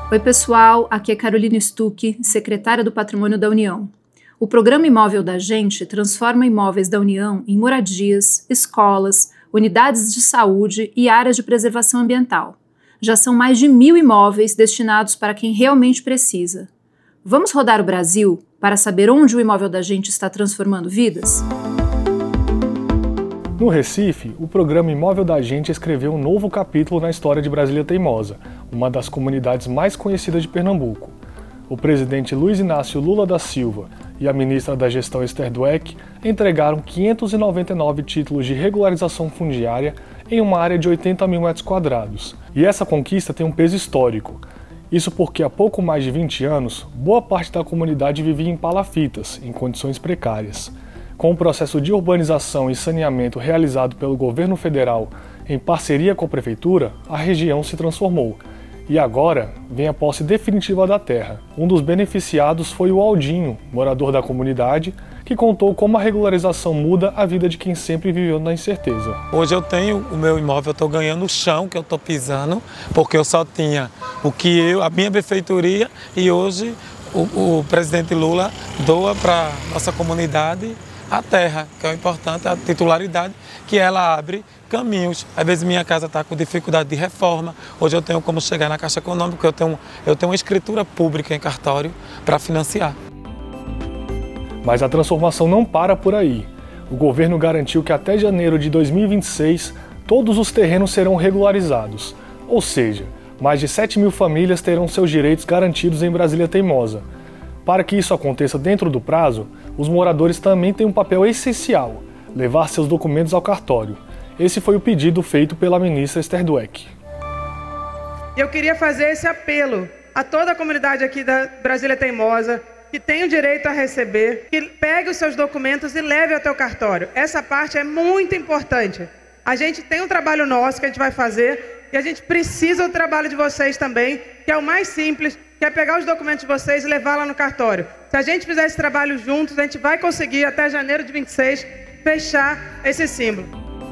Oi pessoal, aqui é Carolina Stucchi, secretária do Patrimônio da União. O Programa Imóvel da Gente transforma imóveis da União em moradias, escolas, unidades de saúde e áreas de preservação ambiental. Já são mais de 1.000 imóveis destinados para quem realmente precisa. Vamos rodar o Brasil para saber onde o Imóvel da Gente está transformando vidas? No Recife, o programa Imóvel da Gente escreveu um novo capítulo na história de Brasília Teimosa, uma das comunidades mais conhecidas de Pernambuco. O presidente Luiz Inácio Lula da Silva e a ministra da Gestão Esther Dweck entregaram 599 títulos de regularização fundiária em uma área de 80 mil metros quadrados. E essa conquista tem um peso histórico. Isso porque há pouco mais de 20 anos, boa parte da comunidade vivia em palafitas, em condições precárias. Com o processo de urbanização e saneamento realizado pelo governo federal em parceria com a prefeitura, a região se transformou. E agora vem a posse definitiva da terra. Um dos beneficiados foi o Aldinho, morador da comunidade, que contou como a regularização muda a vida de quem sempre viveu na incerteza. Hoje eu tenho o meu imóvel, eu estou ganhando o chão que eu estou pisando, porque eu só tinha a minha benfeitoria, e hoje o presidente Lula doa para nossa comunidade a terra, que é o importante, a titularidade, que ela abre caminhos. Às vezes minha casa está com dificuldade de reforma, hoje eu tenho como chegar na Caixa Econômica, eu tenho uma escritura pública em cartório para financiar. Mas a transformação não para por aí. O governo garantiu que até janeiro de 2026, todos os terrenos serão regularizados. Ou seja, mais de 7.000 famílias terão seus direitos garantidos em Brasília Teimosa. Para que isso aconteça dentro do prazo, os moradores também têm um papel essencial: levar seus documentos ao cartório. Esse foi o pedido feito pela ministra Esther Dweck. Eu queria fazer esse apelo a toda a comunidade aqui da Brasília Teimosa, que tem o direito a receber, que pegue os seus documentos e leve até o cartório. Essa parte é muito importante. A gente tem um trabalho nosso que a gente vai fazer e a gente precisa do trabalho de vocês também, que é o mais simples, que é pegar os documentos de vocês e levar lá no cartório. Se a gente fizer esse trabalho juntos, a gente vai conseguir, até janeiro de 26, fechar esse símbolo.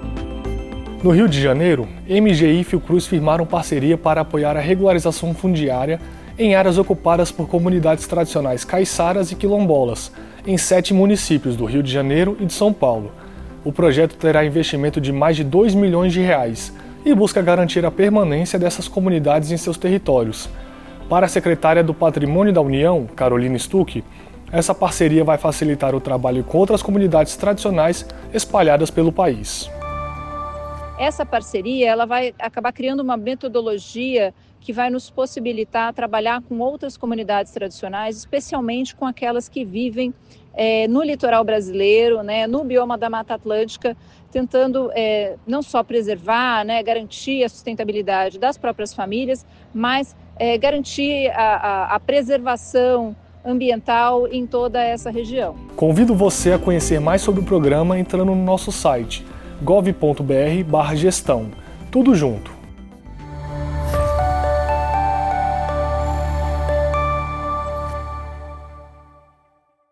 No Rio de Janeiro, MGI e Fiocruz firmaram parceria para apoiar a regularização fundiária em áreas ocupadas por comunidades tradicionais caiçaras e quilombolas, em 7 municípios do Rio de Janeiro e de São Paulo. O projeto terá investimento de mais de R$2 milhões e busca garantir a permanência dessas comunidades em seus territórios. Para a secretária do Patrimônio da União, Carolina Stucchi, essa parceria vai facilitar o trabalho com outras comunidades tradicionais espalhadas pelo país. Essa parceria ela vai acabar criando uma metodologia que vai nos possibilitar trabalhar com outras comunidades tradicionais, especialmente com aquelas que vivem no litoral brasileiro, no bioma da Mata Atlântica, tentando não só preservar, garantir a sustentabilidade das próprias famílias, mas garantir a preservação ambiental em toda essa região. Convido você a conhecer mais sobre o programa entrando no nosso site gov.br/gestão. Tudo junto.